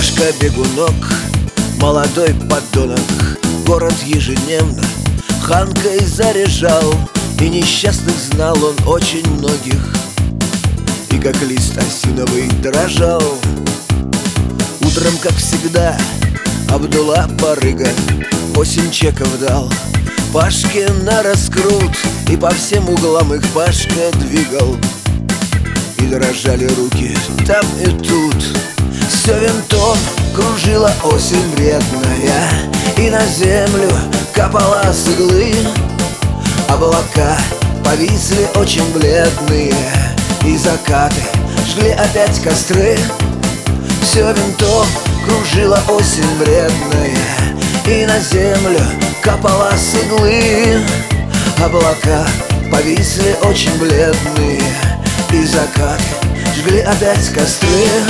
Пашка-бегунок, молодой подонок, город ежедневно ханкой заряжал, и несчастных знал он очень многих, и как лист осиновый дрожал. Утром, как всегда, Абдулла барыга 8 чеков дал Пашке на раскрут, и по всем углам их Пашка двигал. И дрожали руки там и тут. Все винтом кружила осень вредная, и на землю капала с иглы. Облака повисли очень бледные, и закаты жгли опять костры. Все винтом кружила осень вредная, и на землю капала с иглы. Облака повисли очень бледные, и закаты жгли опять костры.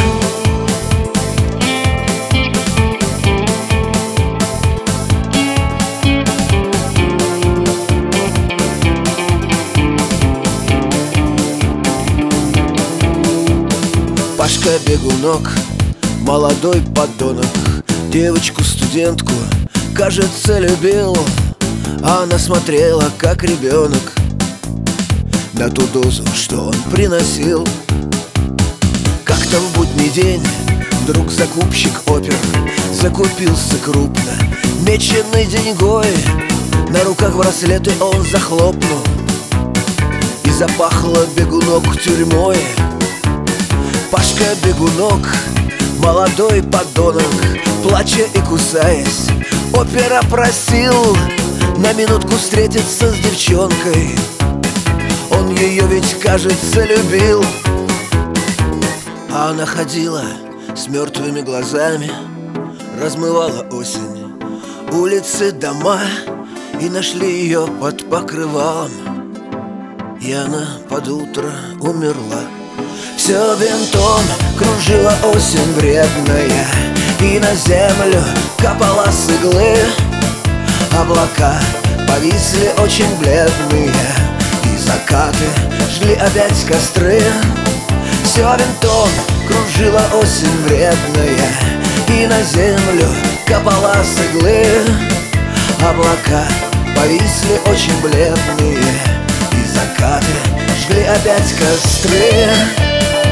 Пашка-бегунок, молодой подонок, девочку-студентку, кажется, любил. А она смотрела, как ребенок, на ту дозу, что он приносил. Как-то в будний день вдруг закупщик опер закупился крупно меченой деньгой. На руках браслеты он захлопнул, и запахло бегунок тюрьмой. Пашка-бегунок, молодой подонок, плача и кусаясь, опера просил на минутку встретиться с девчонкой. Он ее ведь, кажется, любил. А она ходила с мертвыми глазами, размывала осень улицы, дома, и нашли ее под покрывалом, и она под утро умерла. Все винтом кружила осень вредная, и на землю капала с иглы. Облака повисли очень бледные, и закаты жгли опять костры. Все винтом кружила осень вредная, и на землю капала с иглы. Облака повисли очень бледные, и закаты жгли опять костры.